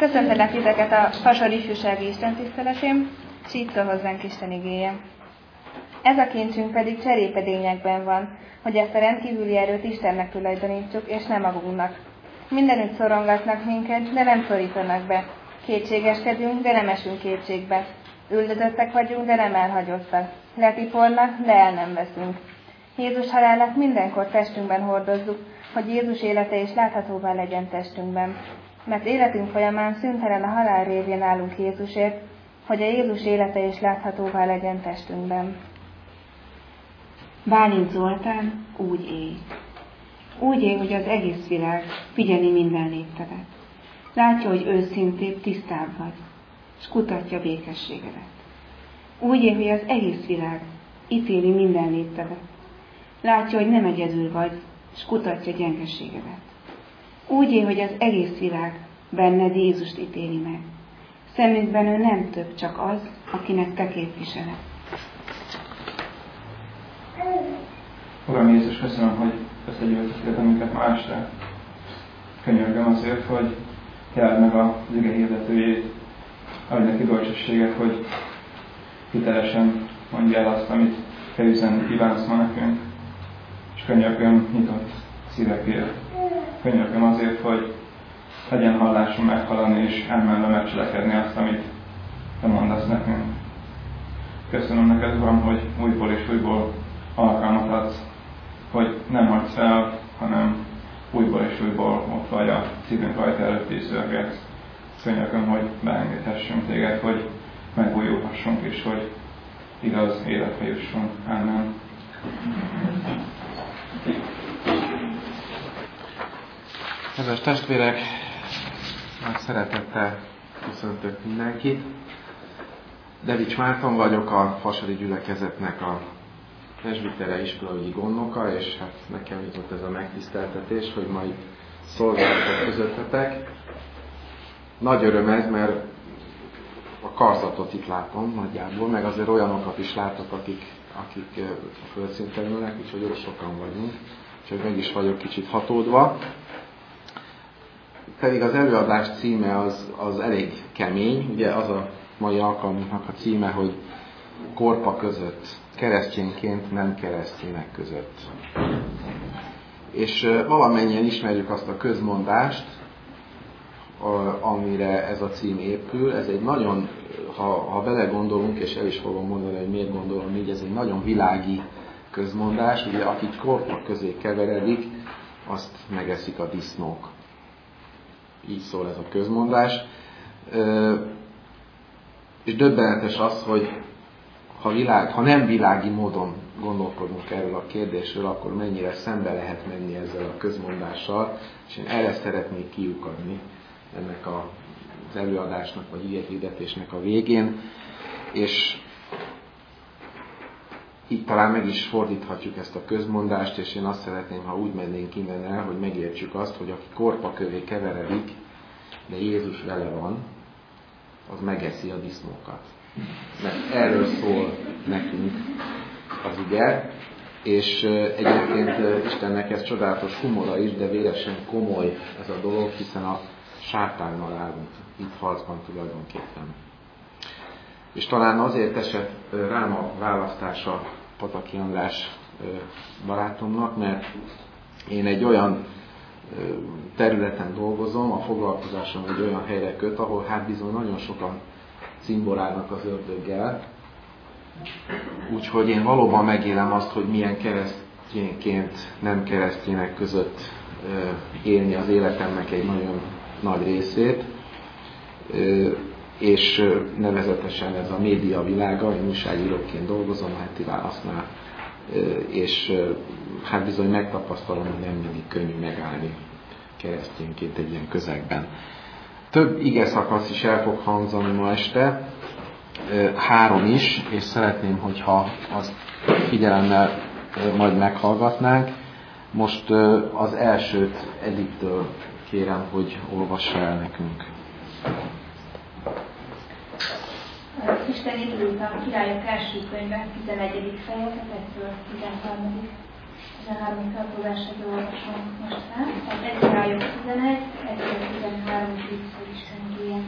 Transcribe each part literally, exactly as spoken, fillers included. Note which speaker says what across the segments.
Speaker 1: Köszöntelek titeket a Fasor ifjúsági istentiszteletén, s így szól hozzánk Isten igéje. Ez a kincsünk pedig cserépedényekben van, hogy ezt a rendkívüli erőt Istennek tulajdonítsuk, és nem magunknak. Mindenütt szorongatnak minket, de nem szorítanak be. Kétségeskedünk, de nem esünk kétségbe. Üldözöttek vagyunk, de nem elhagyottak. Letipornak, de el nem veszünk. Jézus halálát mindenkor testünkben hordozzuk, hogy Jézus élete is láthatóvá legyen testünkben. Mert életünk folyamán szüntelen a halál révén állunk Jézusért, hogy a Jézus élete is láthatóvá legyen testünkben.
Speaker 2: Bálint Zoltán úgy él. Úgy él, hogy az egész világ figyeli minden léptedet. Látja, hogy őszintébb, tisztább vagy, és kutatja békességedet. Úgy él, hogy az egész világ ítéli minden léptedet. Látja, hogy nem egyedül vagy, és kutatja gyengeségedet. Úgy él, hogy az egész világ benned Jézust ítéli meg. Szemükben ő nem több, csak az, akinek te képviseled.
Speaker 3: Uram Jézus, köszönöm, hogy összegyűjtöttél minket ma este. Könyörgöm azért, hogy járd meg az ige hirdetőjét, adj neki bölcsességet, hogy hitelesen mondja el azt, amit te üzenni kívánsz ma nekünk. És könyörgöm nyitott szívekért. Könyörgöm azért, hogy legyen hallásom meghallani és elmenve megcselekedni azt, amit te mondasz nekünk. Köszönöm neked, Uram, hogy újból és újból alkalmat adsz, hogy nem hagysz fel, hanem újból és újból ott vagy a szívünk rajta előtt is zörgetsz. Könyörgöm, hogy beengedhessünk téged, hogy megújulhassunk és hogy igaz életre jussunk. Amen.
Speaker 4: Kedves testvérek, nagy szeretettel köszöntök mindenkit. Devics Márton vagyok, a Fasori gyülekezetnek a presbitere iskolaügyi gondnoka, és hát nekem jutott ez a megtiszteltetés, hogy majd szolgálatok közöttetek. Nagy öröm ez, mert a karzatot itt látom nagyjából, meg azért olyanokat is látok, akik, akik a földszinten ülnek, úgyhogy jó sokan vagyunk, úgyhogy meg is vagyok kicsit hatódva. Pedig az előadás címe az, az elég kemény, ugye az a mai alkalmunknak a címe, hogy korpa között, keresztényként nem keresztények között. És valamennyien ismerjük azt a közmondást, amire ez a cím épül. Ez egy nagyon, ha, ha belegondolunk, és el is fogom mondani, hogy miért gondolom így, ez egy nagyon világi közmondás. Ugye, aki korpa közé keveredik, azt megeszik a disznók. Így szól ez a közmondás. És döbbenetes az, hogy ha, világ, ha nem világi módon gondolkodunk erről a kérdésről, akkor mennyire szembe lehet menni ezzel a közmondással, és én erre szeretnék kiukadni ennek a, az előadásnak, vagy igehirdetésnek a végén, és így talán meg is fordíthatjuk ezt a közmondást, és én azt szeretném, ha úgy mennénk innen el, hogy megértsük azt, hogy aki korpa közé keveredik, de Jézus vele van, az megeszi a disznókat. Mert erről szól nekünk az ige, és egyébként Istennek ez csodálatos humora is, de véresen komoly ez a dolog, hiszen a sátánnal állunk itt harcban tulajdonképpen. És talán azért esett rám a választása Pataki András barátomnak, mert én egy olyan területen dolgozom, a foglalkozásom egy olyan helyre köt, ahol hát bizony nagyon sokan cimborálnak az ördöggel. Úgyhogy én valóban megélem azt, hogy milyen keresztényként nem keresztények között élni az életemnek egy nagyon nagy részét. És nevezetesen ez a média világa, én újságíróként dolgozom a Heti Válasznál, és hát bizony megtapasztalom, hogy nem mindig könnyű megállni keresztényként egy ilyen közegben. Több ige szakasz is el fog hangzani ma este, három is, és szeretném, hogyha azt figyelemmel majd meghallgatnánk. Most az elsőt Edittől kérem, hogy olvassa el nekünk.
Speaker 1: Isten indult a Királyok első könyve, tizenegyedik fejezet, egytől tizenharmadik. tizenhárom felfogását olvasom most fel. Az Ezechiel tizenegy, Ezechiel tizenhárom vissza Isten igéje.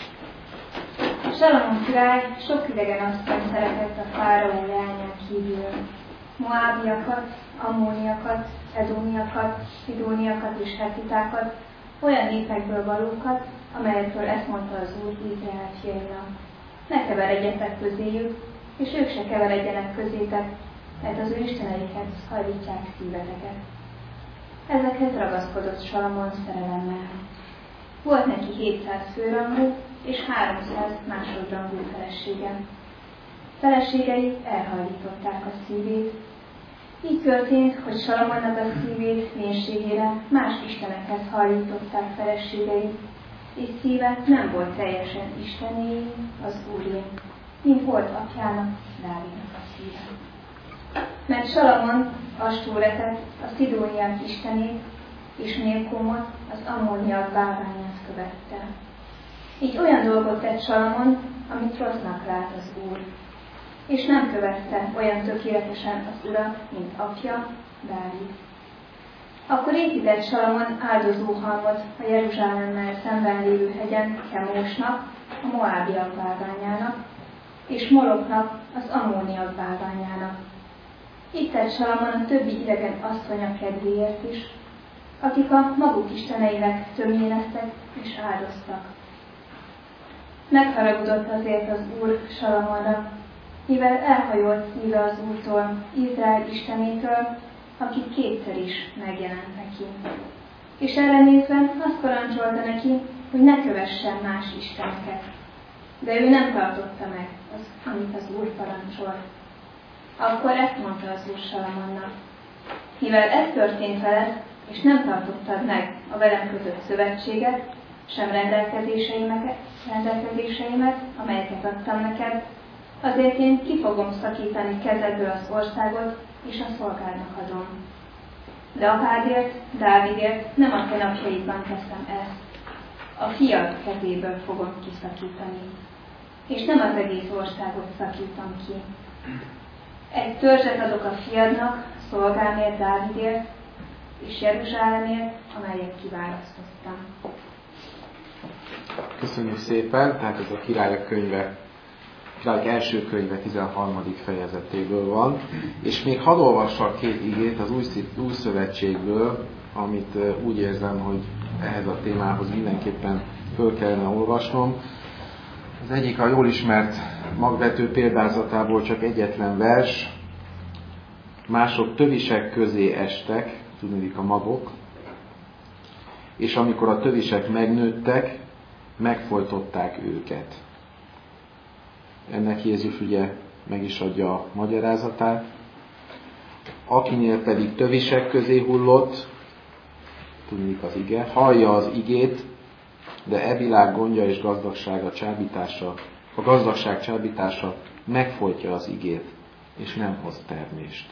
Speaker 1: Salamon király sok idegen asszony szeretett a fáraó leányán kívül. Moábiakat, ammóniakat, edómiakat, szidóniakat és hetitákat, olyan népekből valókat, amelyekről ezt mondta az Úr Izrael fiainak. Ne keveredjetek közéjük, és ők se keveredjenek közétek, mert az ő isteneikhez hajlítják szíveteket. Ezekhez ragaszkodott Salamon szerelemmel. Volt neki hétszáz főrangú és háromszáz másodrangú felesége. Feleségei elhajlították a szívét. Így történt, hogy Salamonnak a szívét mélységére más istenekhez hajlították feleségei, és szíve nem volt teljesen Istené, az Úré, mint volt apjának, Dávidnak a szíve. Mert Salamon Astóretet, a szidóniák istenét, és Milkomot, az ammóniak bálványát követte. Így olyan dolgot tett Salamon, amit rossznak lát az Úr, és nem követte olyan tökéletesen az Urat, mint apja, Dávid. Akkor épített Salamon áldozóhalmot a Jeruzsálemmel szemben lévő hegyen Kemósnak, a moábiak bálványának, és Moloknak, az ammóniak bálványának. Itt tett Salamon a többi idegen asszonya kedvéért is, akik a maguk isteneinek tömjéneztek és áldoztak. Megharagudott azért az Úr Salamonra, mivel elhajolt szíve az Úrtól, Izrael istenétől, aki kétszer is megjelent neki. És erre nézve azt parancsolta neki, hogy ne kövessen más isteneket. De ő nem tartotta meg az, amit az Úr parancsolt. Akkor ezt mondta az Úr Salamonnak: mivel ez történt veled, és nem tartottad meg a velem kötött szövetséget, sem rendelkezéseimet, rendelkezéseimet, amelyeket adtam neked, azért én ki fogom szakítani kezedből az országot, és a szolgádnak adom. De apádért, Dávidért nem a te napjaidban teszem ezt. A fiad kezéből fogom kiszakítani. És nem az egész országot szakítom ki. Egy törzset adok a fiadnak, szolgámért, Dávidért, és Jeruzsálemért, amelyet kiválasztottam.
Speaker 4: Köszönjük szépen, tehát ez a Királyok könyve, Királyok első könyve tizenharmadik fejezetéből van, és még hadd olvassak két igét az új, új szövetségből, amit úgy érzem, hogy ehhez a témához mindenképpen föl kellene olvasnom. Az egyik a jól ismert magvető példázatából csak egyetlen vers: mások tövisek közé estek, tudnék a magok, és amikor a tövisek megnőttek, megfojtották őket. Ennek Jézus ugye meg is adja a magyarázatát. Akinél pedig tövisek közé hullott, tudnék az ige, hallja az igét, de e világ gondja és gazdagsága csábítása, a gazdagság csábítása megfojtja az igét, és nem hoz termést.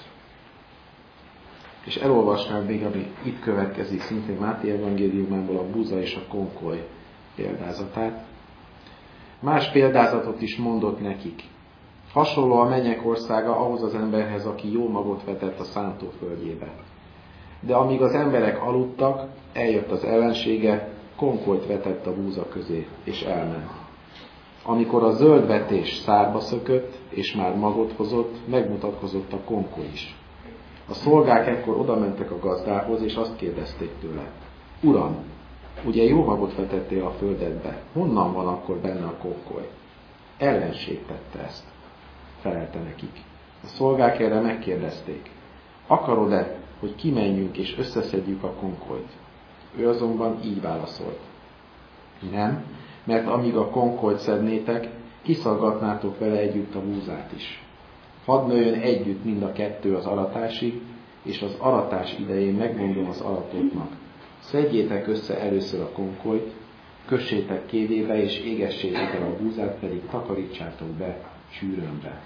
Speaker 4: És elolvasnám még, ami itt következik, szintén Máté evangéliumából, a búza és a konkoly példázatát. Más példázatot is mondott nekik. Hasonló a mennyek országa ahhoz az emberhez, aki jó magot vetett a szántóföldjébe. De amíg az emberek aludtak, eljött az ellensége, konkolyt vetett a búza közé, és elment. Amikor a zöld vetés szárba szökött, és már magot hozott, megmutatkozott a konkoly is. A szolgák ekkor odamentek a gazdához, és azt kérdezték tőle: Uram, ugye jó magot vetettél a földedbe, honnan van akkor benne a konkoly? Ellenség tette ezt, felelte nekik. A szolgák erre megkérdezték: akarod-e, hogy kimenjünk és összeszedjük a konkolyt? Ő azonban így válaszolt: nem, mert amíg a konkolyt szednétek, kiszaggatnátok vele együtt a búzát is. Hadd nőjön együtt mind a kettő az aratásig, és az aratás idején megmondom az aratóknak: szedjétek össze először a konkolyt, kössétek kévébe, és égessétek el a búzát, pedig takarítsátok be sűrőnbe.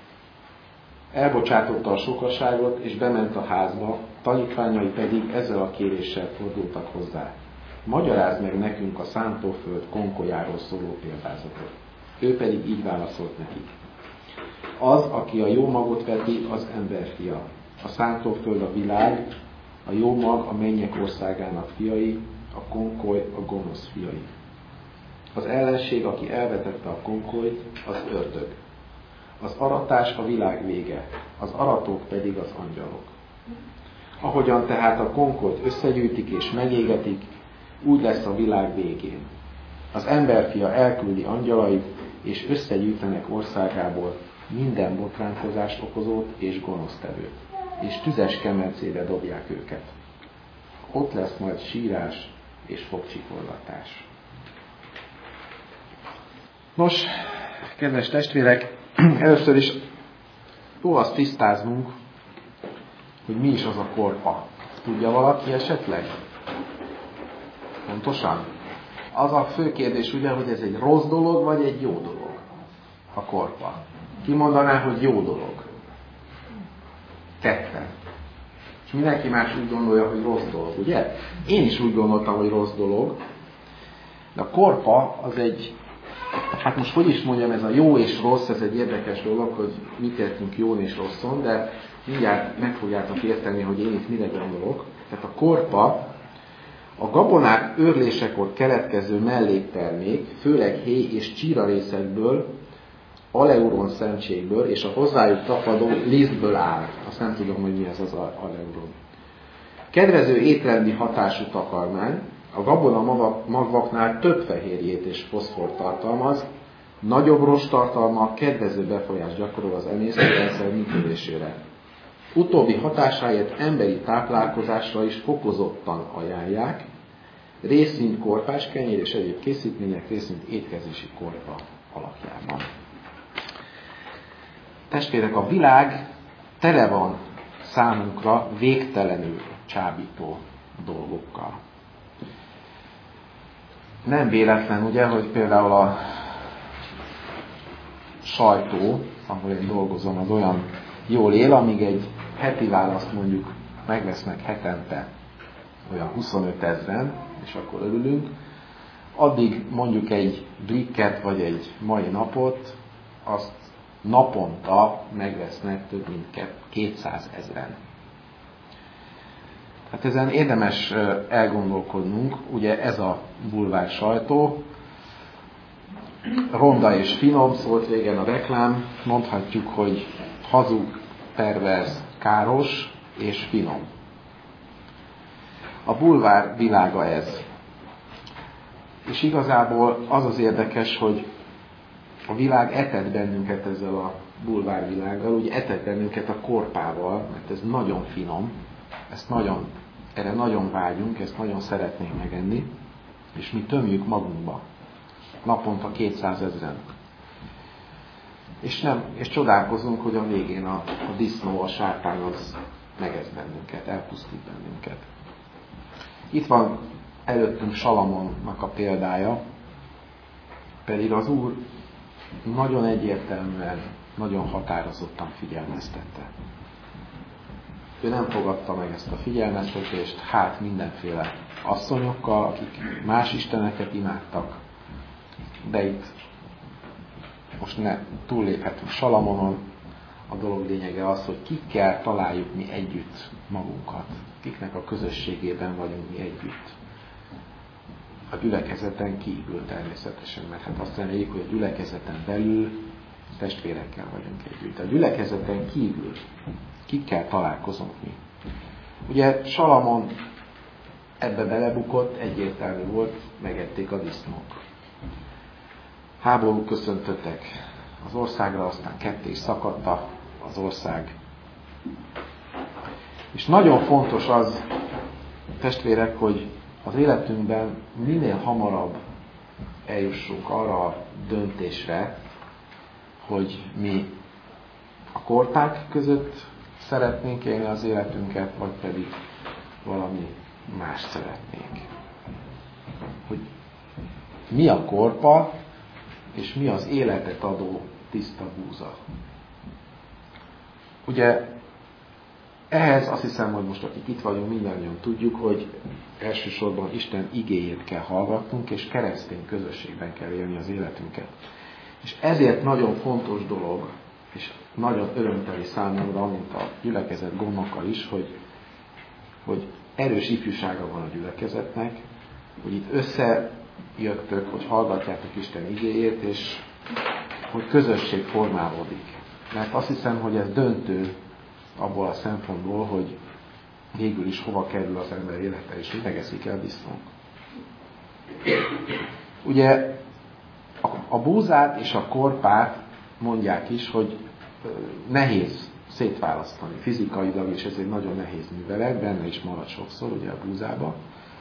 Speaker 4: Elbocsátotta a sokaságot, és bement a házba, tanítványai pedig ezzel a kéréssel fordultak hozzá: magyarázd meg nekünk a szántóföld konkolyáról szóló példázatot. Ő pedig így válaszolt nekik: az, aki a jó magot veti, az emberfia. A szántóföld a világ, a jó mag a mennyek országának fiai, a konkoly a gonosz fiai. Az ellenség, aki elvetette a konkolyt, az ördög. Az aratás a világ vége, az aratók pedig az angyalok. Ahogyan tehát a konkolyt összegyűjtik és megégetik, úgy lesz a világ végén. Az emberfia elküldi angyalait, és összegyűjtenek országából minden botránkozást okozót és gonosztevőt, és tüzes kemencébe dobják őket. Ott lesz majd sírás és fogcsikorgatás. Nos, kedves testvérek, először is jó azt tisztáznunk, hogy mi is az a korpa. Tudja valaki esetleg? Pontosan? Az a fő kérdés ugye, hogy ez egy rossz dolog, vagy egy jó dolog, a korpa. Ki mondaná, hogy jó dolog? Ketten. És mindenki más úgy gondolja, hogy rossz dolog, ugye? Én is úgy gondoltam, hogy rossz dolog. De a korpa az egy, hát most hogy is mondjam, ez a jó és rossz, ez egy érdekes dolog, hogy mit értünk jón és rosszon, de mindjárt meg fogjátok érteni, hogy én itt mire gondolok. Tehát a korpa a gabonák őrlésekor keletkező melléktermék, főleg héj és csírarészekből, aleuron szentségből és a hozzájuk tapadó lisztből áll. Azt nem tudom, hogy mi ez az aleuron. Kedvező étrendi hatású takarmány, a gabona magvaknál több fehérjét és foszfort tartalmaz, nagyobb rosttartalma kedvező befolyást gyakorol az emésztőrendszer működésére. Utóbbi hatásáért emberi táplálkozásra is fokozottan ajánlják, részint korpás kenyér és egyéb készítmények, részint étkezési korpa alakjában. Testvérek, a világ tele van számunkra végtelenül csábító dolgokkal. Nem véletlen ugye, hogy például a sajtó, ahol én dolgozom, az olyan jól él, amíg egy heti választ mondjuk megvesznek hetente olyan huszonöt ezren, és akkor örülünk, addig mondjuk egy blikket vagy egy mai napot, azt naponta megvesznek több mint kétszázezren. Hát ezen érdemes elgondolkodnunk, ugye ez a bulvár sajtó, ronda és finom, szólt régen a reklám, mondhatjuk, hogy hazug, perverz, káros és finom. A bulvár világa ez. És igazából az az érdekes, hogy a világ etet bennünket ezzel a bulvár világgal, úgy etet bennünket a korpával, mert ez nagyon finom, ezt nagyon, erre nagyon vágyunk, ezt nagyon szeretnénk megenni, és mi tömjük magunkba. Naponta kétszázezren. És, nem, és csodálkozunk, hogy a végén a, a disznó, a sárkány az megesz bennünket, elpusztít bennünket. Itt van előttünk Salamonnak a példája, pedig az Úr nagyon egyértelműen, nagyon határozottan figyelmeztette. Ő nem fogadta meg ezt a figyelmeztetést, hát mindenféle asszonyokkal, akik más isteneket imádtak, de itt most ne túlléphetünk Salamonon, a dolog lényege az, hogy kikkel találjuk mi együtt magunkat, kiknek a közösségében vagyunk mi együtt. A gyülekezeten kívül természetesen, mert hát azt reméljük, hogy a gyülekezeten belül testvérekkel vagyunk együtt. A gyülekezeten kívül kikkel találkozunk mi. Ugye Salamon ebbe belebukott, egyértelmű volt, megették a disznók. Háború köszöntöttek az országra, aztán ketté is szakadta az ország. És nagyon fontos az, testvérek, hogy az életünkben minél hamarabb eljussunk arra a döntésre, hogy mi a korpák között szeretnénk élni az életünket, vagy pedig valami más szeretnénk. Hogy mi a korpa, és mi az életet adó tiszta búza. Ugye ehhez azt hiszem, hogy most akik itt vagyunk, mindannyian tudjuk, hogy elsősorban Isten igéjét kell hallgatnunk, és keresztény közösségben kell élni az életünket. És ezért nagyon fontos dolog, és nagyon örömteli számomra, mint a gyülekezet gondnoka is, hogy hogy erős ifjúsága van a gyülekezetnek, hogy itt összejöttök, hogy hallgatjátok Isten igéjét, és hogy közösség formálódik. Mert azt hiszem, hogy ez döntő abból a szempontból, hogy végül is hova kerül az ember élete, és hogy megeszik el disznók. Ugye a búzát és a korpát mondják is, hogy nehéz szétválasztani fizikailag, és ez egy nagyon nehéz művelet, benne is marad sokszor, ugye a búzába.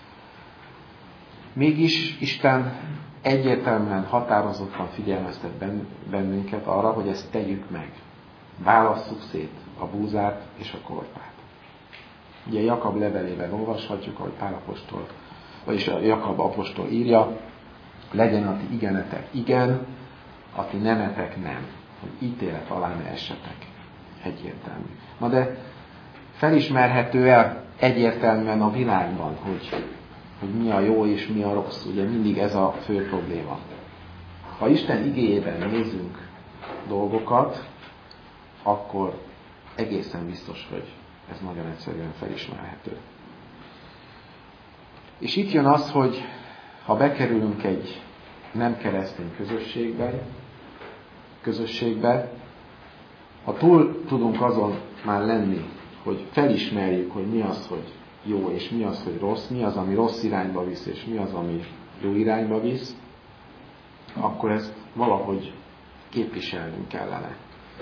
Speaker 4: Mégis Isten egyértelműen, határozottan figyelmeztet bennünket arra, hogy ezt tegyük meg. Válasszuk szét a búzát és a korpát. Ugye Jakab levelében olvashatjuk, ahogy Pál apostol, vagyis a Jakab apostol írja, legyen a ti igenetek igen, a ti nemetek nem, hogy ítélet alá ne essetek. Egyértelmű. Na de felismerhető el egyértelműen a világban, hogy, hogy mi a jó és mi a rossz. Ugye mindig ez a fő probléma. Ha Isten igéjében nézünk dolgokat, akkor egészen biztos, hogy ez nagyon egyszerűen felismerhető. És itt jön az, hogy ha bekerülünk egy nem keresztény közösségbe, közösségbe, ha túl tudunk azon már lenni, hogy felismerjük, hogy mi az, hogy jó, és mi az, hogy rossz, mi az, ami rossz irányba visz, és mi az, ami jó irányba visz, akkor ezt valahogy képviselnünk kellene.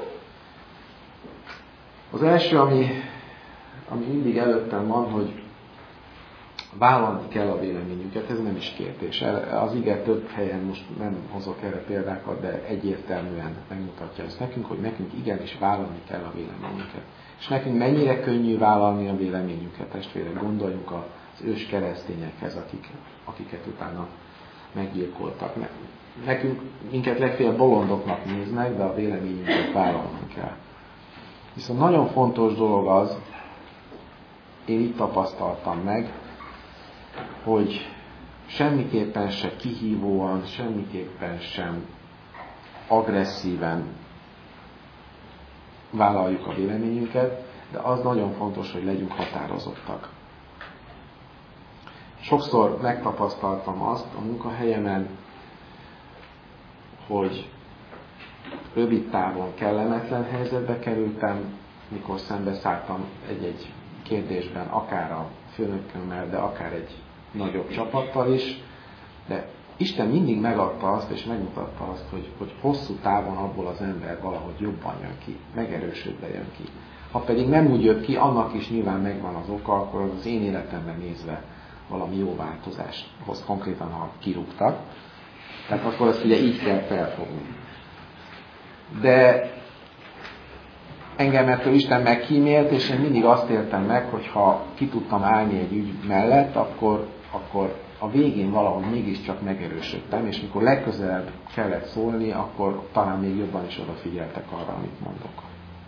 Speaker 4: Az első, ami, ami mindig előttem van, hogy vállalni kell a véleményünket, ez nem is kérdés. Az ige több helyen, most nem hozok erre példákat, de egyértelműen megmutatja ezt nekünk, hogy nekünk igenis vállalni kell a véleményünket. És nekünk mennyire könnyű vállalni a véleményünket, testvérek, gondoljunk az ős keresztényekhez, akik, akiket utána meggyilkoltak. Nekünk, minket legfeljebb bolondoknak néznek, de a véleményünket vállalni kell. Viszont nagyon fontos dolog az, én itt tapasztaltam meg, hogy semmiképpen se kihívóan, semmiképpen sem agresszíven vállaljuk a véleményünket, de az nagyon fontos, hogy legyünk határozottak. Sokszor megtapasztaltam azt a munkahelyemen, hogy rövid távon kellemetlen helyzetbe kerültem, mikor szembeszálltam egy-egy kérdésben, akár a főnökömmel, de akár egy nagyobb csapattal is, de Isten mindig megadta azt, és megmutatta azt, hogy, hogy hosszú távon abból az ember valahogy jobban jön ki, megerősödve jön ki. Ha pedig nem úgy jött ki, annak is nyilván megvan az oka, akkor az, az én életemben nézve valami jó változást hoz, konkrétan, ha kirúgtak. Tehát akkor azt ugye így kell felfogni. De engem ettől Isten megkímélt, és én mindig azt éltem meg, hogy ha ki tudtam állni egy ügy mellett, akkor, akkor a végén valahogy mégiscsak megerősödtem, és mikor legközelebb kellett szólni, akkor talán még jobban is odafigyeltek arra, amit mondok.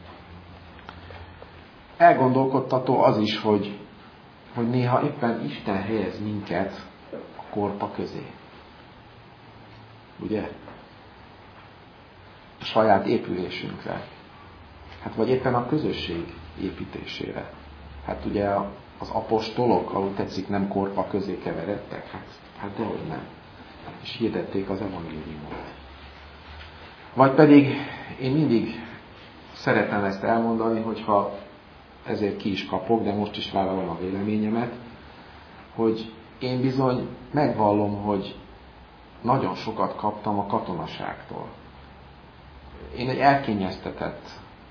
Speaker 4: Elgondolkodtató az is, hogy, hogy néha éppen Isten helyez minket a korpa közé. Ugye? A saját épülésünkre. Hát vagy éppen a közösség építésére. Hát ugye az apostolok, ahol tetszik, nem korpa közé keveredtek. Hát, hát dehogy nem. És hirdették az evangéliumot. Vagy pedig én mindig szeretem ezt elmondani, hogyha ezért ki is kapok, de most is vállalom a véleményemet, hogy én bizony megvallom, hogy nagyon sokat kaptam a katonaságtól. Én egy elkényeztetett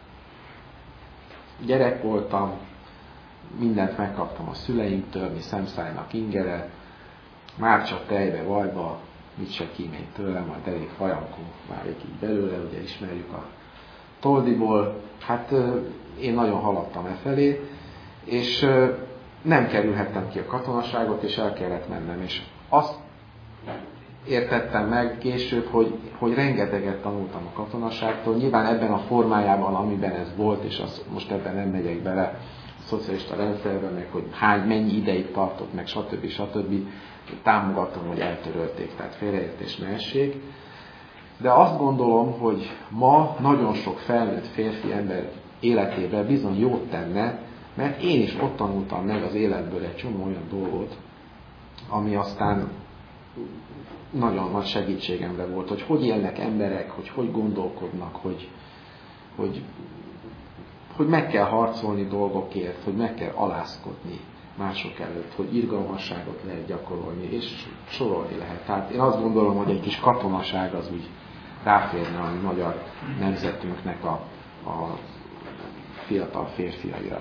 Speaker 4: gyerek voltam, mindent megkaptam a szüleimtől, mi szemszájnak ingere, már csak tejbe, vajba, mit se kímélt tőlem, majd elég fajankó válik így belőle, ugye ismerjük a Toldiból. Hát én nagyon haladtam e felé, és nem kerülhettem ki a katonaságot, és el kellett mennem. És azt értettem meg később, hogy, hogy rengeteget tanultam a katonaságtól. Nyilván ebben a formájában, amiben ez volt, és az, most ebben nem megyek bele a szocialista rendszerben, meg hogy hány, mennyi ideig tartott, meg stb. stb. Támogatom, hogy eltörölték, tehát félreértés ne essék. De azt gondolom, hogy ma nagyon sok felnőtt férfi ember életében bizony jót tenne Mert én is ott tanultam meg az életből egy csomó olyan dolgot, ami aztán nagyon nagy segítségemre volt, hogy hogy élnek emberek, hogy hogy gondolkodnak, hogy, hogy, hogy meg kell harcolni dolgokért, hogy meg kell alázkodni mások előtt, hogy irgalmasságot lehet gyakorolni, és sorolni lehet. Tehát én azt gondolom, hogy egy kis katonaság az úgy ráférne a magyar nemzetünknek a, a fiatal férfiaira.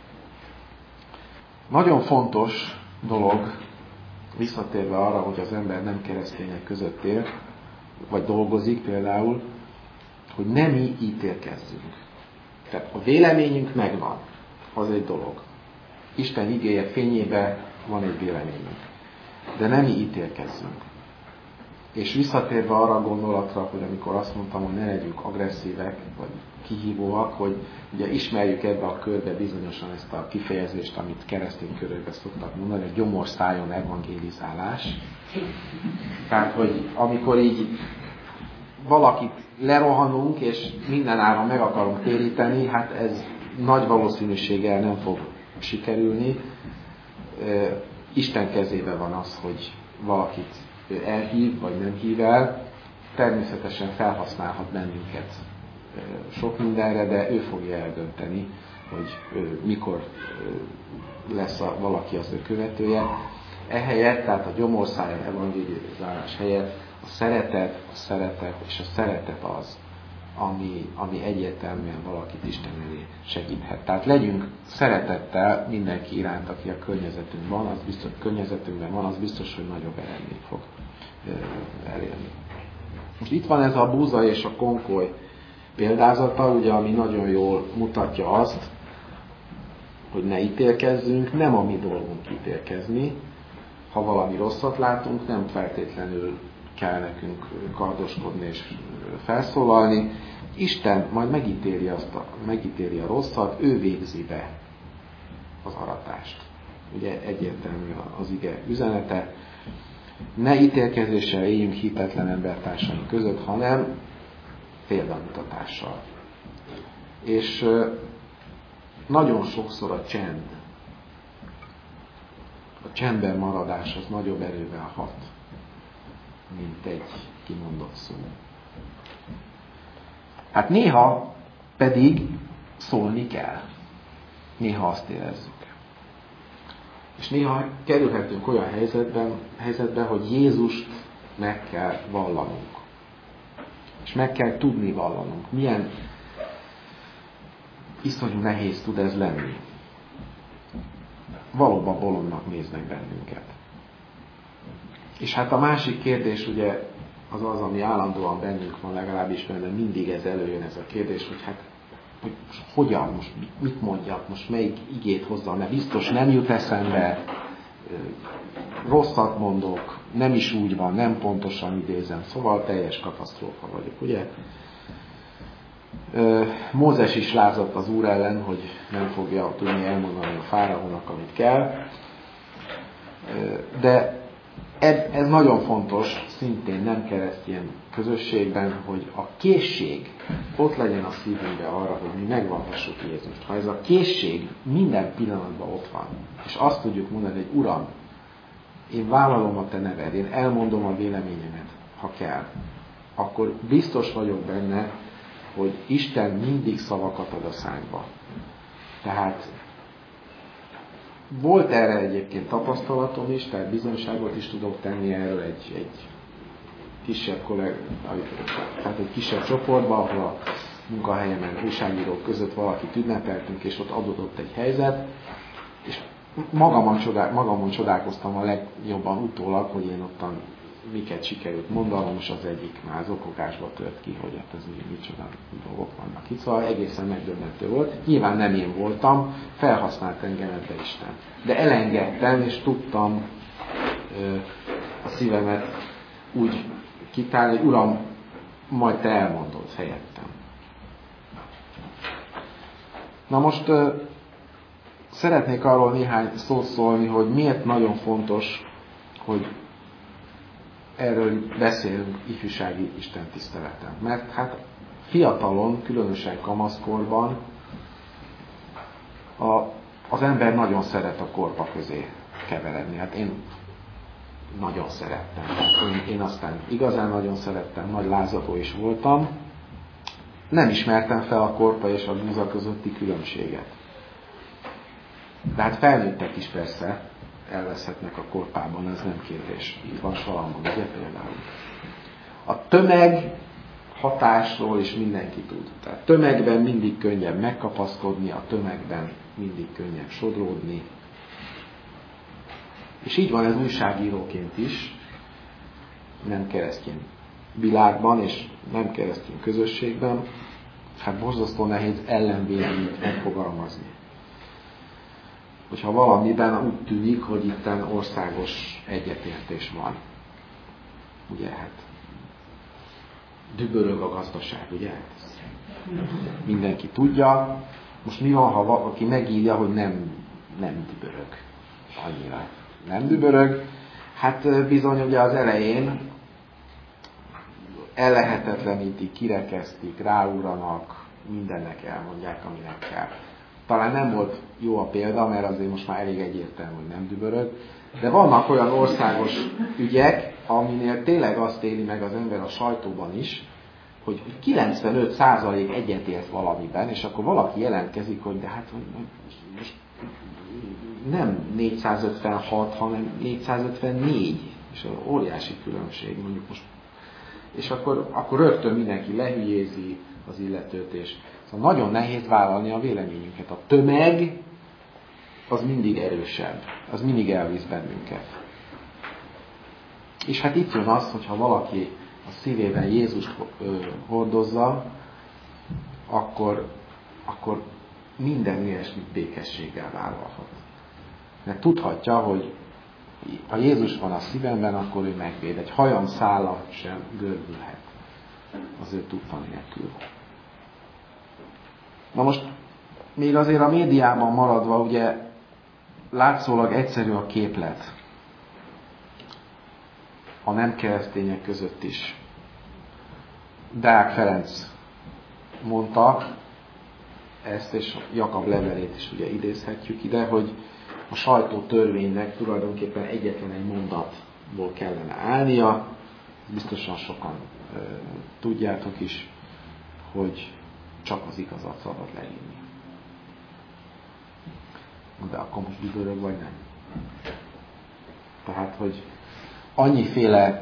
Speaker 4: Nagyon fontos dolog, visszatérve arra, hogy az ember nem keresztények között él, vagy dolgozik például, hogy nem mi ítélkezzünk. Tehát a véleményünk megvan, az egy dolog. Isten igéje fényében van egy véleményünk. De nem mi ítélkezzünk. És visszatérve arra a gondolatra, hogy amikor azt mondtam, hogy ne legyünk agresszívek, vagy kihívóak, hogy ugye ismerjük ebbe a körbe bizonyosan ezt a kifejezést, amit keresztény körökben szoktak mondani, a gyomorszájon evangélizálás. Tehát, hogy amikor így valakit lerohanunk, és mindenáron meg akarunk téríteni, hát ez nagy valószínűséggel nem fog sikerülni. Isten kezében van az, hogy valakit elhív, vagy nem hív el. Természetesen felhasználhat bennünket sok mindenre, de ő fogja eldönteni, hogy mikor lesz a, valaki az ő követője. Ehelyett, tehát a gyomorszájon evangélizálás helyett a szeretet, a szeretet és a szeretet az, ami, ami egyértelműen valakit Isten elé segíthet. Tehát legyünk szeretettel mindenki iránt, aki a környezetünkben van, az biztos, környezetünkben van, az biztos, hogy nagyobb eredményt fog elérni. Most itt van ez a búza és a konkoly példázata, ugye, ami nagyon jól mutatja azt, hogy ne ítélkezzünk, nem a mi dolgunk ítélkezni. Ha valami rosszat látunk, nem feltétlenül kell nekünk kardoskodni és felszólalni. Isten majd megítéli, azt a, megítéli a rosszat, ő végzi be az aratást. Ugye egyértelmű az ige üzenete. Ne ítélkezéssel éljünk hitetlen embertársaink között, hanem példamutatással. És nagyon sokszor a csend, a csendben maradás az nagyobb erővel hat, mint egy kimondott szó. Hát néha pedig szólni kell. Néha azt érezzük. És néha kerülhetünk olyan helyzetben, helyzetben, hogy Jézust meg kell vallanunk. És meg kell tudni vallanunk. Milyen iszonyú nehéz tud ez lenni. Valóban bolondnak néznek bennünket. És hát a másik kérdés ugye az az, ami állandóan bennünk van, legalábbis bennem mindig ez előjön ez a kérdés, hogy hát hogy hogyan, most mit mondjak, most melyik igét hozzam, mert biztos nem jut eszembe, rosszat mondok, nem is úgy van, nem pontosan idézem, szóval teljes katasztrófa vagyok, ugye? Mózes is lázadt az Úr ellen, hogy nem fogja tudni elmondani a fáraónak, amit kell, de ez nagyon fontos, szintén nem keresztény közösségben, hogy a készség ott legyen a szívünkben arra, hogy mi megvallhassuk Jézust. Ha ez a készség minden pillanatban ott van, és azt tudjuk mondani, hogy Uram, én vállalom a Te neved, én elmondom a véleményemet, ha kell, akkor biztos vagyok benne, hogy Isten mindig szavakat ad a szánkba. Tehát volt erre egyébként tapasztalatom is, tehát bizonyságot is tudok tenni erről egy, egy kisebb kolleg, tehát egy kisebb csoportban, ahol a munkahelyemen újságírók között valakit ünnepeltünk, és ott adódott egy helyzet, és magamon, csodál, magamon csodálkoztam a legjobban utólag, hogy én ottan miket sikerült mondanom, és az egyik már az okokásba tört ki, hogy hát ez micsoda dolgok vannak itt. Szóval egészen megdöbbentő volt. Nyilván nem én voltam, felhasznált engem ebbe Isten. De elengedtem, és tudtam ö, a szívemet úgy kitálni, hogy Uram, majd Te elmondod helyettem. Na most ö, szeretnék arról néhány szót szólni, hogy miért nagyon fontos, hogy erről beszélünk ifjúsági istentiszteleten. Mert hát fiatalon, különösen kamaszkorban a az ember nagyon szeret a korpa közé keveredni. Hát én nagyon szerettem. Én, én aztán igazán nagyon szerettem, nagy lázadó is voltam. Nem ismertem fel a korpa és a búza közötti különbséget. De hát felnőttek is persze elveszhetnek a korpában, ez nem kérdés. Itt van Salamon, ugye például. A tömeg hatásról is mindenki tud. Tehát tömegben mindig könnyebb megkapaszkodni, a tömegben mindig könnyebb sodródni. És így van ez újságíróként is, nem keresztény világban és nem keresztény közösségben, hát borzasztó nehéz ellenvéleményt megfogalmazni. Hogyha valamiben úgy tűnik, hogy itten országos egyetértés van. Ugye, hát dübörög a gazdaság, ugye? Mindenki tudja. Most mi van, ha valaki megírja, hogy nem, nem dübörög annyira. Nem dübörög. Hát bizony ugye az elején ellehetetlenítik, kirekesztik, ráúranak, mindennek elmondják, aminek kell. Talán nem volt jó a példa, mert azért most már elég egyértelmű, hogy nem dübörög, de vannak olyan országos ügyek, aminél tényleg azt éli meg az ember a sajtóban is, hogy kilencvenöt százalék egyetért valamiben, és akkor valaki jelentkezik, hogy de hát most nem négyszázötvenhat, hanem négyszázötvennégy, és óriási különbség mondjuk most. És akkor, akkor rögtön mindenki lehülyézi az illetőt, és szóval nagyon nehéz vállalni a véleményünket. A tömeg az mindig erősebb, az mindig elvisz bennünket. És hát itt jön az, hogyha valaki a szívében Jézust hordozza, akkor, akkor minden ilyesmit békességgel vállalhat. Mert tudhatja, hogy ha Jézus van a szívemben, akkor ő megvéd. Egy hajam szála sem görbülhet az ő tudta nélkül. Na most, még azért a médiában maradva, ugye látszólag egyszerű a képlet a nem keresztények között is. Deák Ferenc mondta ezt, és Jakab levelét is ugye idézhetjük ide, hogy a sajtótörvénynek tulajdonképpen egyetlen egy mondatból kellene állnia. Biztosan sokan e, tudjátok is, hogy csak az igazat szabad leírni. De akkor most dübörög vagy nem? Tehát, hogy annyiféle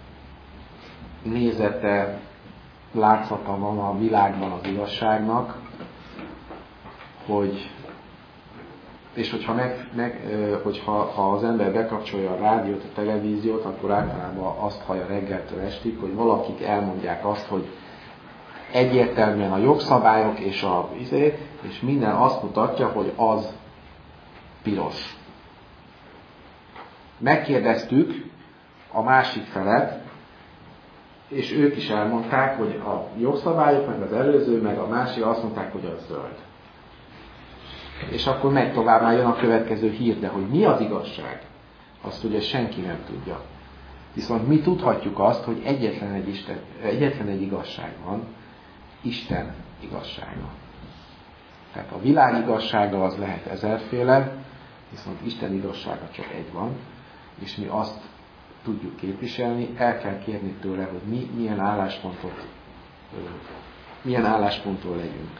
Speaker 4: nézete, látszata van a világban az igazságnak, hogy és hogyha, meg, meg, hogyha ha az ember bekapcsolja a rádiót, a televíziót, akkor általában azt hallja reggeltől estig, hogy valakik elmondják azt, hogy egyértelműen a jogszabályok és a izé, és minden azt mutatja, hogy az piros. Megkérdeztük a másik felet, és ők is elmondták, hogy a jogszabályok, meg az előző, meg a másik azt mondták, hogy az zöld. És akkor megy tovább, már jön a következő hír, de hogy mi az igazság, azt ugye senki nem tudja. Viszont mi tudhatjuk azt, hogy egyetlen egy, Isten, egyetlen egy igazság van, Isten igazsága. Tehát a világ igazsága az lehet ezerféle, viszont Isten igazsága csak egy van, és mi azt tudjuk képviselni, el kell kérni tőle, hogy mi milyen álláspontot, milyen állásponttól legyünk.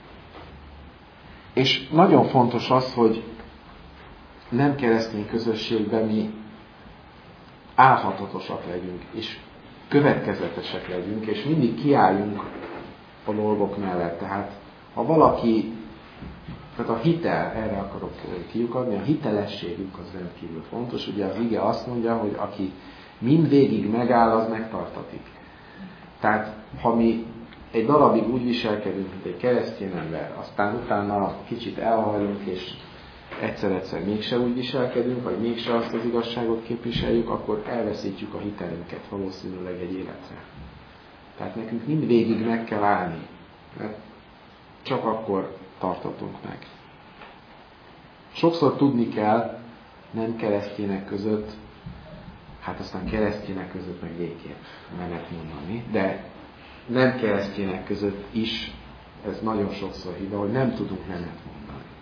Speaker 4: És nagyon fontos az, hogy nem keresztény közösségben mi álhatatosak legyünk, és következetesek legyünk, és mindig kiálljunk a dolgok mellett. Tehát ha valaki, tehát a hitel, erre akarok kiukadni, a hitelességünk az rendkívül fontos. Ugye az ige azt mondja, hogy aki mindvégig megáll, az megtartatik. Tehát ha mi egy darabig úgy viselkedünk, mint egy keresztény ember, aztán utána kicsit elhajlunk, és egyszer-egyszer mégse úgy viselkedünk, vagy mégse azt az igazságot képviseljük, akkor elveszítjük a hitelünket valószínűleg egy életre. Tehát nekünk mindvégig meg kell állni, mert csak akkor tartatunk meg. Sokszor tudni kell nem keresztények között, hát aztán keresztények között meg végképp menet mondani, de nem keresztények között is, ez nagyon sokszor hiba, hogy nem tudunk nemet mondani.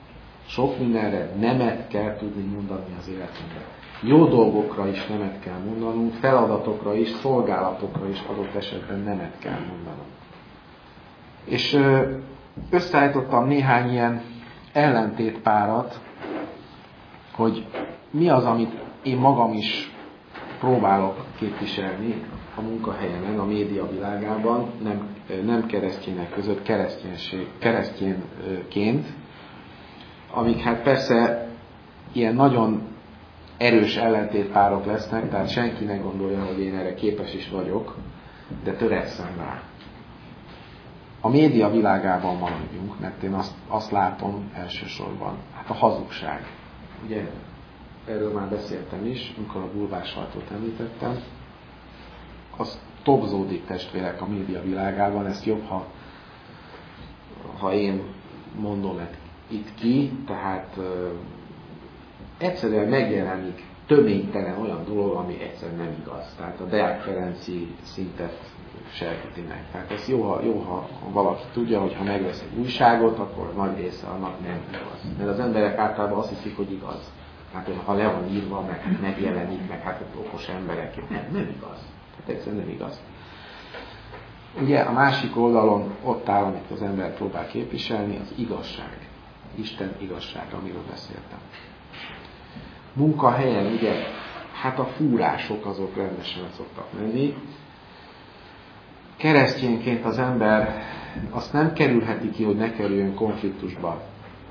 Speaker 4: Sok mindenre nemet kell tudni mondani az életünkben. Jó dolgokra is nemet kell mondanunk, feladatokra is, szolgálatokra is adott esetben nemet kell mondanunk. És összeállítottam néhány ilyen ellentétpárat, hogy mi az, amit én magam is próbálok képviselni a munkahelyemen, a média világában, nem, nem keresztények között, kereszténység, keresztényként, amik hát persze ilyen nagyon erős ellentétpárok lesznek, tehát senki ne gondolja, hogy én erre képes is vagyok, de törekszem rá. A média világában maradjunk, mert én azt, azt látom elsősorban. Hát a hazugság. Ugye, erről már beszéltem is, amikor a bulvár sajtót említettem. Az tobzódik, testvérek, a média világában, ezt jobb, ha, ha én mondom itt ki, tehát uh, egyszerűen megjelenik töménytelen olyan dolog, ami egyszerűen nem igaz. Tehát a Deák Ferenci szintet sejteti meg. Tehát ez jó ha, jó, ha valaki tudja, hogy ha megvesz egy újságot, akkor nagy része annak nem igaz. Mert az emberek általában azt hiszik, hogy igaz. Hát, hogy ha le van írva, meg megjelenik, meg hát okos emberek, nem, nem igaz. Tehát egyszerűen nem igaz. Ugye a másik oldalon ott áll, amit az ember próbál képviselni, az igazság. Isten igazsága, amiről beszéltem. Munkahelyen, ugye, hát a fúrások azok rendesen szoktak menni. Keresztényként az ember azt nem kerülheti ki, hogy ne kerüljön konfliktusba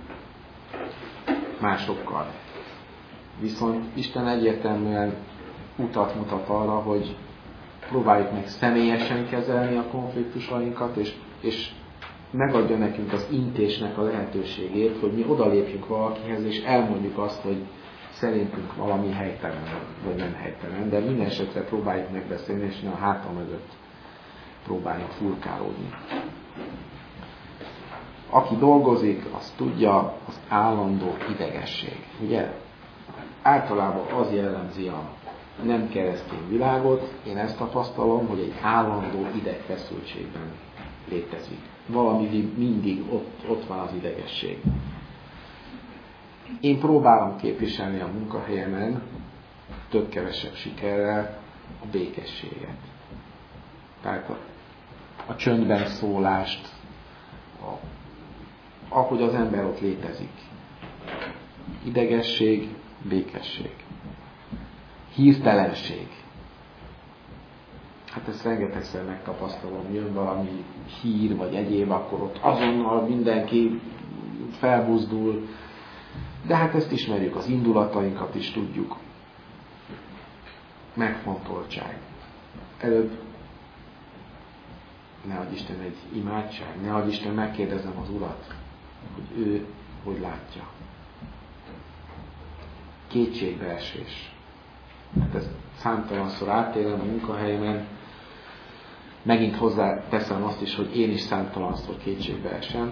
Speaker 4: másokkal. Viszont Isten egyértelműen utat mutat arra, hogy próbáljuk meg személyesen kezelni a konfliktusainkat, és, és megadja nekünk az intésnek a lehetőségét, hogy mi odalépjünk valakihez, és elmondjuk azt, hogy szerintünk valami helytelen, vagy nem helytelen, de minden esetre próbáljuk megbeszélni, és ne a hátam mögött próbáljuk furkálódni. Aki dolgozik, az tudja, az állandó idegesség. Ugye? Általában az jellemzi a nem keresztény világot, én ezt tapasztalom, hogy egy állandó idegfeszültségben létezik. Valami mindig ott, ott van az idegesség. Én próbálom képviselni a munkahelyemen, több-kevesebb sikerrel a békességet. Tehát a, a csöndben szólást, a, ahogy az ember ott létezik. Idegesség, békesség. Hirtelenség. Hát ezt rengetegszer megtapasztalom, jön valami hír vagy egyéb, akkor ott azonnal mindenki felbuzdul. De hát ezt ismerjük, az indulatainkat is tudjuk. Megfontoltság. Előbb ne adj Isten egy imádság, ne adj Isten megkérdezem az Urat, hogy ő hogy látja. Kétségbeesés. Hát ez számtalanszor átélem a munkahelyemen. Megint hozzá teszem azt is, hogy én is számtalanszor kétségbeesem.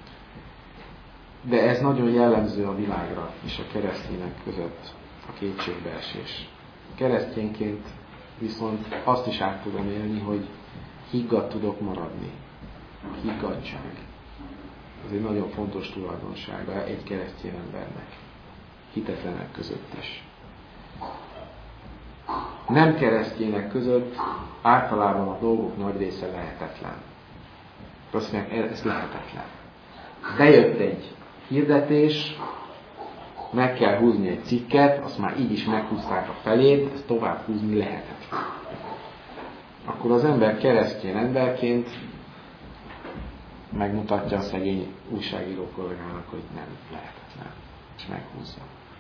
Speaker 4: De ez nagyon jellemző a világra és a keresztények között, a kétségbeesés. Keresztényként viszont azt is át tudom élni, hogy higgadt tudok maradni. Higgadtság. Ez egy nagyon fontos tulajdonsága egy keresztény embernek. Hitetlenek között is. Nem keresztények között általában a dolgok nagy része lehetetlen. Azt mondják, ez lehetetlen. Bejött egy hirdetés, meg kell húzni egy cikket, azt már így is meghúzták a felét, ezt tovább húzni lehetetlen. Akkor az ember keresztény emberként megmutatja a szegény újságíró kollégának, hogy nem lehetetlen, és meghúzza.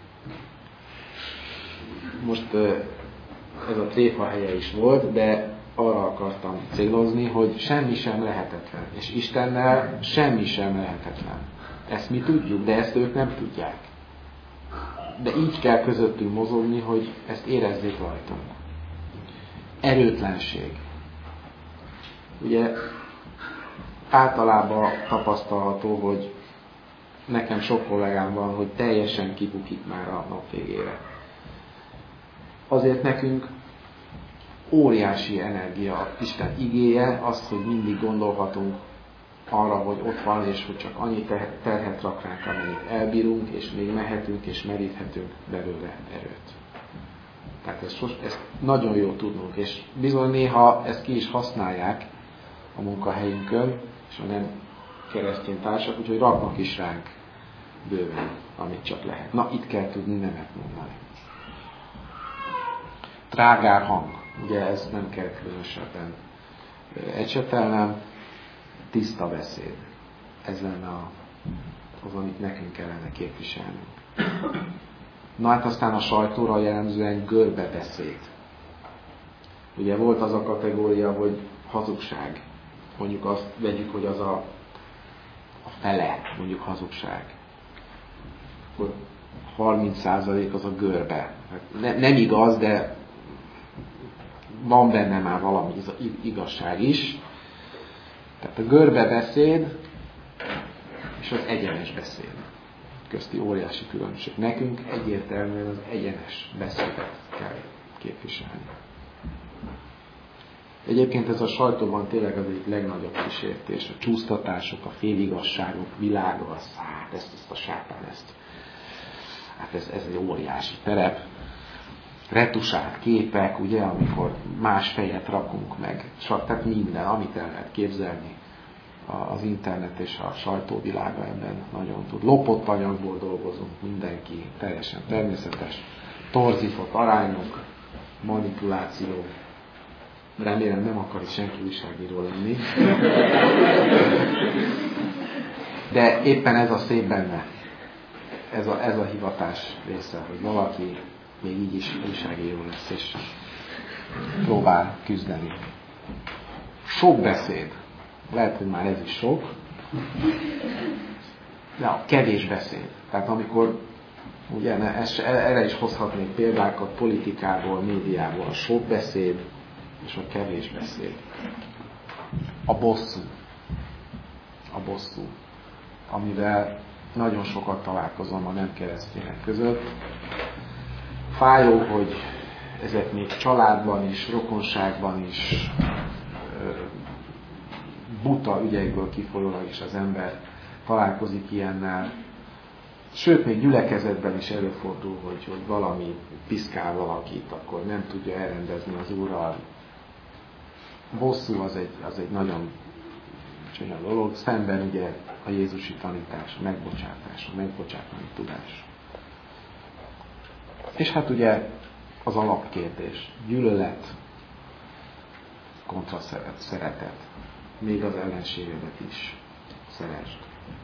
Speaker 4: Most ez a tréfa helye is volt, de arra akartam célozni, hogy semmi sem lehetetlen, és Istennel semmi sem lehetetlen. Ezt mi tudjuk, de ezt ők nem tudják. De így kell közöttünk mozogni, hogy ezt érezzék rajtunk. Erőtlenség. Ugye általában tapasztalható, hogy nekem sok kollégám van, hogy teljesen kibukik már a nap végére. Azért nekünk óriási energia Isten igéje, az, hogy mindig gondolhatunk arra, hogy ott van, és hogy csak annyi terhet rak ránk, amennyit elbírunk, és még mehetünk, és meríthetünk belőle erőt. Tehát ezt, ezt nagyon jó tudnunk, és bizony néha ezt ki is használják a munkahelyünkön, és a nem keresztény társak, úgyhogy raknak is ránk bőven, amit csak lehet. Na, itt kell tudni nemet mondani. Trágár hang, ugye ez nem kell különösebben ecsetelnem, tiszta beszéd. Ez lenne a, az, amit nekünk kellene képviselnünk. Na hát aztán a sajtóra jellemzően görbe beszéd. Ugye volt az a kategória, hogy hazugság. Mondjuk azt vegyük, hogy az a, a fele, mondjuk hazugság. Akkor harminc százalék az a görbe. Ne, nem igaz, de van benne már valami igazság is. Tehát a görbe beszéd és az egyenes beszéd közti óriási különbség. Nekünk egyértelműen az egyenes beszédet kell képviselni. Egyébként ez a sajtóban tényleg az egyik legnagyobb kísértés, a csúsztatások, a féligasságok világa, az, hát ezt, ezt a sátán, ezt. Hát ez, ez egy óriási terep. Retusált képek, ugye, amikor más fejet rakunk meg, tehát minden, amit el lehet képzelni. Az internet és a sajtóvilága ebben nagyon tud. Lopott anyagból dolgozunk, mindenki, teljesen természetes, torzított arányok, manipuláció. Remélem nem akar is senki újságíró lenni. De éppen ez a szép benne. Ez a, ez a hivatás része, hogy valaki még így is újságíró lesz, és próbál küzdeni. Sok beszéd. Lehet, hogy már ez is sok. De a kevés beszéd. Tehát amikor, ugye ez, erre is hozhatnék példákat politikából, médiából, a sok beszéd és a kevés beszéd. A bosszú. A bosszú. Amivel nagyon sokat találkozom a nem keresztények között. Fájó, hogy ezek még családban is, rokonságban is, buta ügyekből kifolyólag is az ember találkozik ilyennel. Sőt, még gyülekezetben is előfordul, hogy, hogy valami piszkál valakit, akkor nem tudja elrendezni az Úrral. Bosszú az egy, az egy nagyon csúnya dolog. Szemben ugye a jézusi tanítás, a megbocsátás, a megbocsátani tudás. És hát ugye az alapkérdés. Gyűlölet kontra szeretet. Még az ellenségedet is szeresd.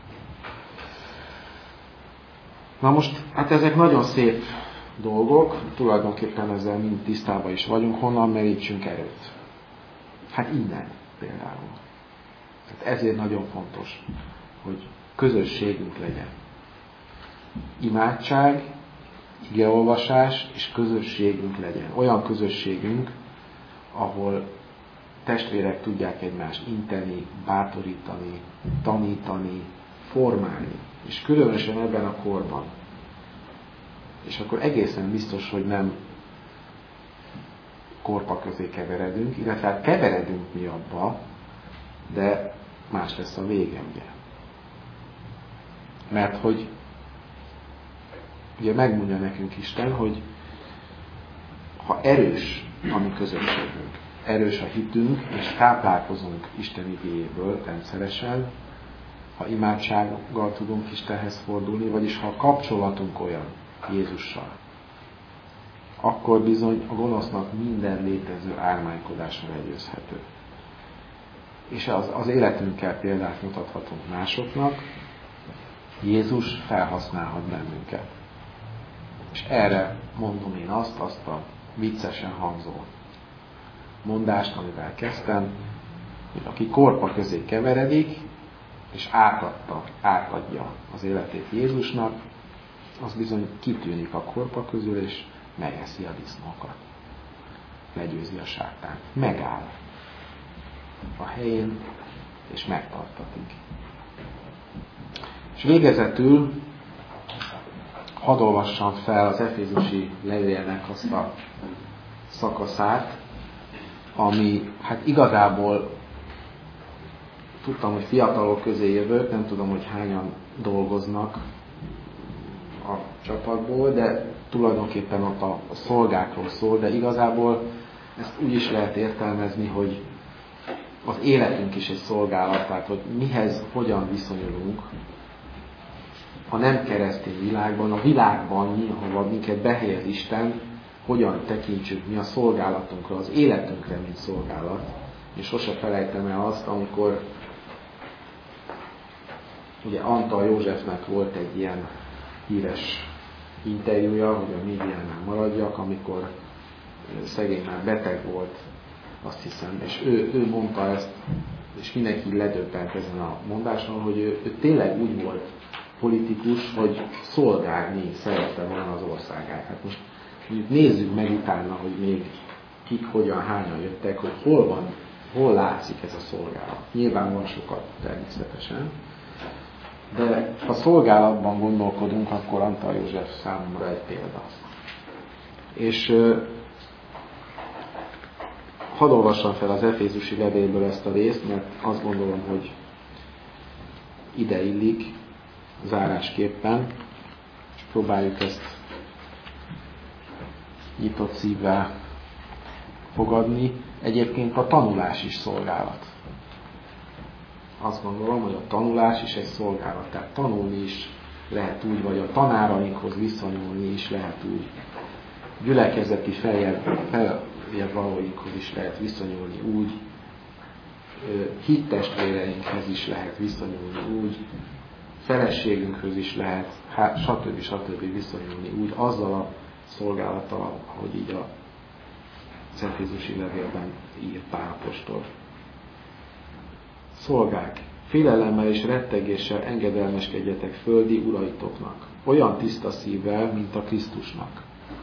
Speaker 4: Na most, hát ezek nagyon szép dolgok, tulajdonképpen ezzel mind tisztában is vagyunk, honnan merítsünk erőt. Hát innen például. Tehát ezért nagyon fontos, hogy közösségünk legyen. Imádság, igeolvasás és közösségünk legyen. Olyan közösségünk, ahol testvérek tudják egymást inteni, bátorítani, tanítani, formálni. És különösen ebben a korban. És akkor egészen biztos, hogy nem korpa közé keveredünk, illetve hát keveredünk mi abba, de más lesz a vége, ugye. Mert hogy ugye megmondja nekünk Isten, hogy ha erős a mi közösségünk, erős a hitünk, és táplálkozunk Isten igéjéből rendszeresen, ha imádsággal tudunk Istenhez fordulni, vagyis ha a kapcsolatunk olyan Jézussal, akkor bizony a gonosznak minden létező ármánykodása legyőzhető. És az, az életünkkel példát mutathatunk másoknak, Jézus felhasználhat bennünket. És erre mondom én azt, azt a viccesen hangzó mondást, amivel kezdtem, hogy aki korpa közé keveredik, és átadta, átadja az életét Jézusnak, az bizony kitűnik a korpa közül, és megeszi a disznókat. Legyőzi a sátánt. Megáll a helyén, és megtartatik. És végezetül hadd olvassam fel az efézusi levélnek azt a szakaszát, ami hát igazából tudtam, hogy fiatalok közé jövök, nem tudom, hogy hányan dolgoznak a csapatból, de tulajdonképpen ott a, a szolgákról szól, de igazából ezt úgy is lehet értelmezni, hogy az életünk is egy szolgálat, tehát hogy mihez hogyan viszonyulunk a nem keresztény világban, a világban, ahova minket behelyez Isten, hogyan tekintsük mi a szolgálatunkra, az életünkre, mint szolgálat. És sose felejtem el azt, amikor ugye Antal Józsefnek volt egy ilyen híres interjúja, hogy a médiánál maradjak, amikor szegény már beteg volt, azt hiszem, és ő, ő mondta ezt, és mindenki ledöbbent ezen a mondáson, hogy ő, ő tényleg úgy volt politikus, hogy szolgálni szerette volna az országát. Hát most mondjuk nézzük meg utána, hogy még kik, hogyan, hányan jöttek, hogy hol van, hol látszik ez a szolgálat. Nyilván van sokat természetesen, de ha szolgálatban gondolkodunk, akkor Antal József számomra egy példa. És euh, hadd olvassam fel az Efézusi levélből ezt a részt, mert azt gondolom, hogy ide illik zárásképpen. Próbáljuk ezt nyitott szívvel fogadni. Egyébként a tanulás is szolgálat. Azt gondolom, hogy a tanulás is egy szolgálat. Tehát tanulni is lehet úgy, vagy a tanárainkhoz viszonyulni is lehet úgy. Gyülekezeti feljebb, feljebb valóinkhoz is lehet viszonyulni úgy. Hittestvéreinkhez is lehet viszonyulni úgy. Feleségünkhöz is lehet, hát, stb. stb. Viszonyulni úgy, azzal a szolgálattal, ahogy így a Efézusi levélben ír Pál apostol. Szolgák, félelemmel és rettegéssel engedelmeskedjetek földi uraitoknak, olyan tiszta szívvel, mint a Krisztusnak.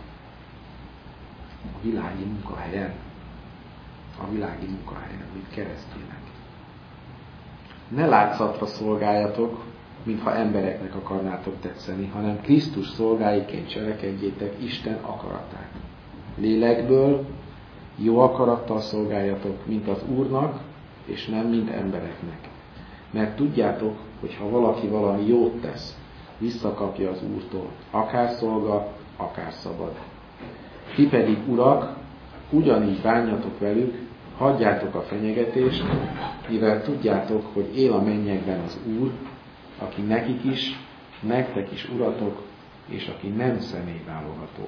Speaker 4: A világi munkahelyen, a világi munkahelyen, mint keresztények. Ne látszatra szolgáljatok, mintha embereknek akarnátok tetszeni, hanem Krisztus szolgáiként cselekedjétek Isten akaratát. Lélekből jó akarattal szolgáljatok, mint az Úrnak, és nem mint embereknek. Mert tudjátok, hogy ha valaki valami jót tesz, visszakapja az Úrtól, akár szolga, akár szabad. Ti pedig, urak, ugyanígy bánjatok velük, hagyjátok a fenyegetést, mivel tudjátok, hogy él a mennyekben az Úr, aki nekik is, nektek is uratok, és aki nem személyválogató.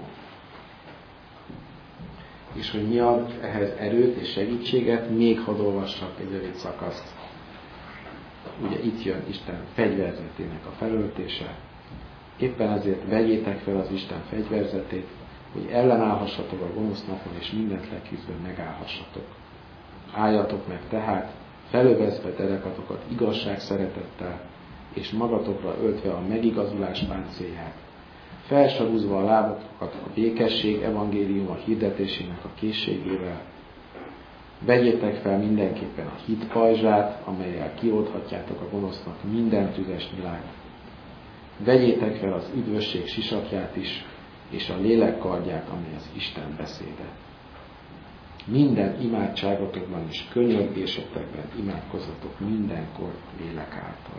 Speaker 4: És hogy mi ad ehhez erőt és segítséget, még hadd olvassak egy rövid szakaszt. Ugye itt jön Isten fegyverzetének a felöltése. Éppen ezért vegyétek fel az Isten fegyverzetét, hogy ellenállhassatok a gonosz napon, és mindent leküzdve megállhassatok. Álljatok meg tehát, felövezve derekatokat igazság szeretettel, és magatokra öltve a megigazulás páncélját, felsarúzva a lábatokat a békesség evangéliuma hirdetésének a készségével. Vegyétek fel mindenképpen a hit pajzsát, amellyel kioldhatjátok a gonosznak minden tüzes nyilányt. Vegyétek fel az üdvösség sisakját is, és a lélek kardját, amely az Isten beszéde. Minden imádságotokban és könyörgésetekben imádkozzatok mindenkor lélek által.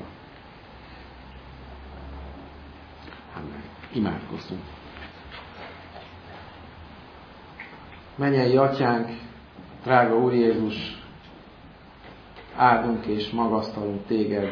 Speaker 4: Amen. Imádkozzunk. Mennyei Atyánk, drága Úr Jézus, áldunk és magasztalunk Téged,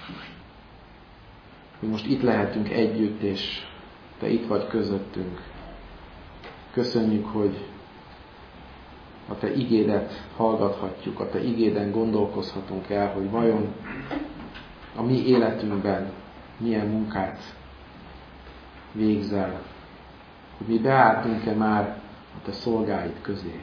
Speaker 4: hogy most itt lehetünk együtt, és Te itt vagy közöttünk. Köszönjük, hogy a Te igédet hallgathatjuk, a Te igéden gondolkozhatunk el, hogy vajon a mi életünkben milyen munkát végzel, hogy mi beálltunk-e már a Te szolgáid közé.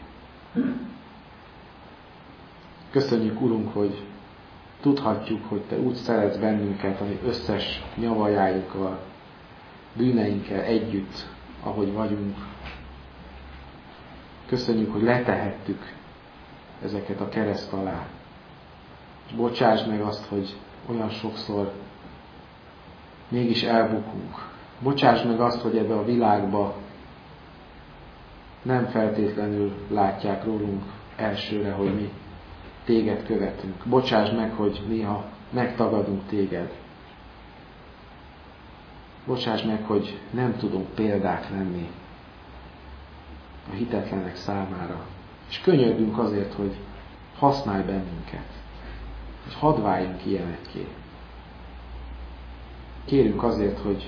Speaker 4: Köszönjük, Urunk, hogy tudhatjuk, hogy Te úgy szeretsz bennünket, ami összes nyavajáinkkal, bűneinkkel együtt, ahogy vagyunk. Köszönjük, hogy letehettük ezeket a kereszt alá. És bocsáss meg azt, hogy olyan sokszor mégis elbukunk. Bocsáss meg azt, hogy ebbe a világba nem feltétlenül látják rólunk elsőre, hogy mi téged követünk. Bocsásd meg, hogy néha megtagadunk téged. Bocsásd meg, hogy nem tudunk példák lenni a hitetlenek számára. És könyörgünk azért, hogy használj bennünket. Hogy hadd váljunk ilyenekké. Kérünk azért, hogy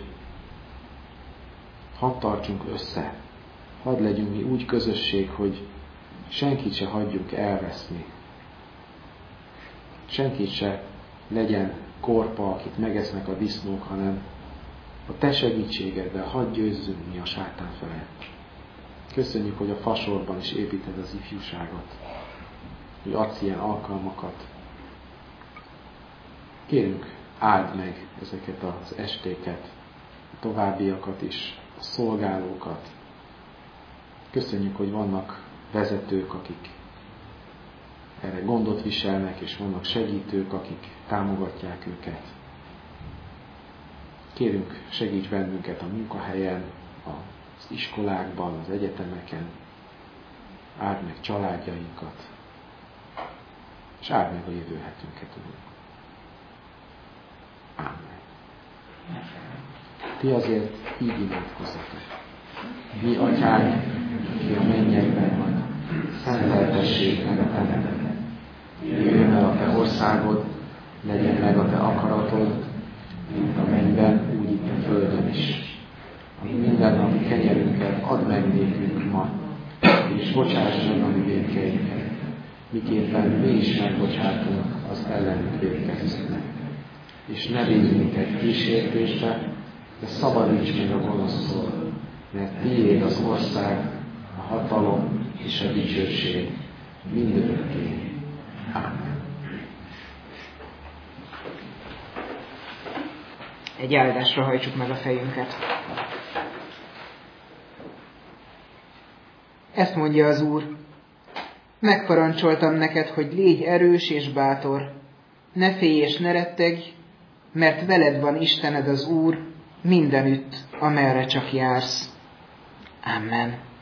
Speaker 4: hadd tartsunk össze. Hadd legyünk mi úgy közösség, hogy senkit se hagyjunk elveszni. Senkit se legyen korpa, akit megesznek a disznók, hanem a te segítségeddel hadd győzzünk mi a sátán felett. Köszönjük, hogy a Fasorban is építed az ifjúságot, hogy adsz ilyen alkalmakat. Kérünk, áld meg ezeket az estéket, a továbbiakat is, a szolgálókat. Köszönjük, hogy vannak vezetők, akik erre gondot viselnek, és vannak segítők, akik támogatják őket. Kérünk, segíts bennünket a munkahelyen, az iskolákban, az egyetemeken, áld meg családjainkat, és áld meg a jövő hetünket. Ámen. Ti azért így imádkozzatok. Mi atyánk, ki a mennyekben vagy, szenteltessék meg a te neved. Jöjjön el a te országod, legyen meg a te akaratod, mint a mennyben, úgy itt a földön is. A mindennapi kenyerünket add meg nékünk ma, és bocsáss meg a mi vétkeinket, miképpen mi is megbocsátunk az ellenünk vétkezőknek. És ne vigy minket kísértésbe, de szabadíts meg a gonosztól, mert tiéd az ország, a hatalom és a dicsőség mindörökké. Ámen.
Speaker 5: Egy áldásra hajtsuk meg a fejünket. Ezt mondja az Úr: megparancsoltam neked, hogy légy erős és bátor, ne félj és ne rettegj, mert veled van Istened az Úr mindenütt, amerre csak jársz. Amen.